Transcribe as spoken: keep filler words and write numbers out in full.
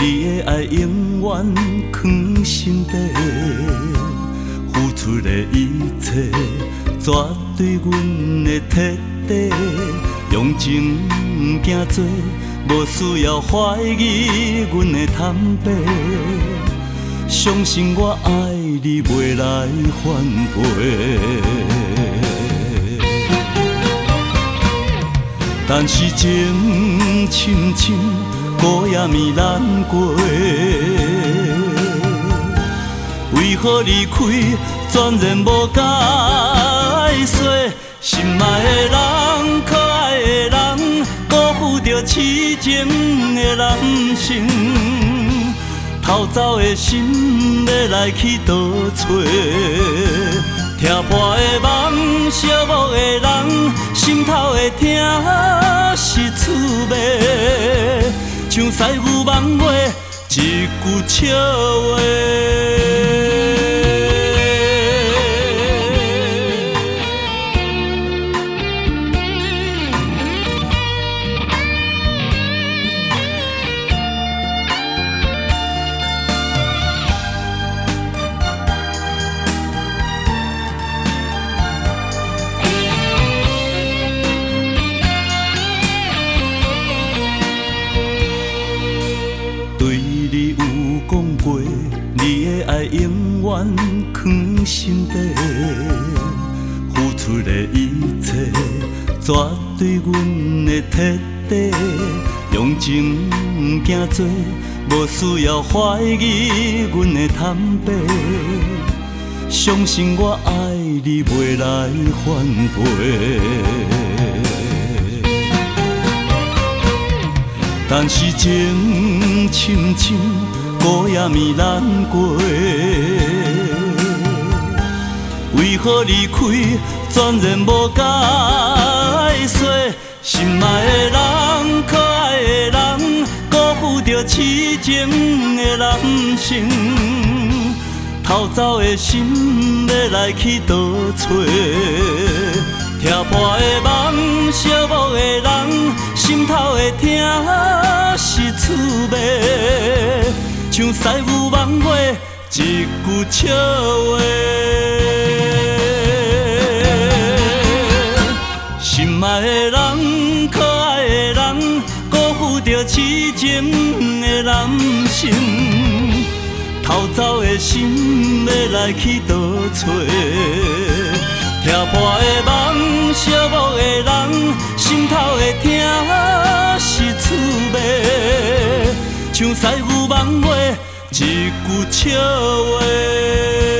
你的爱永远藏心底，付出的一切绝对阮的彻底，用情行做，无需要怀疑阮的坦白，相信我爱你袂来反背。但是情深深，孤夜暝难过。为何离开，全然无解释？心爱的人，可爱的人，辜负着痴情的人生。偷走的心，要来去倒找？听破的梦，寂寞的人，心头会痛是滋味，像西牛望月一句笑话。你的爱永远藏心底，付出的一切绝对阮的彻底，用情行做，无需要怀疑阮的坦白，相信我爱你袂来反背。但是情深深，孤夜暝难过。为何离开，全然无解释？心爱的人，可爱的人，辜负着痴情的人生。偷走的心，要来去倒找？听破的梦，寂寞的人，心头会痛是滋味，像西牛望月一句笑话。心爱的人，可爱的人，辜负着痴情的人生。偷走的心，要来去倒找？听破的梦，寂寞的人，心头会痛是滋味，像西牛望月一句笑话。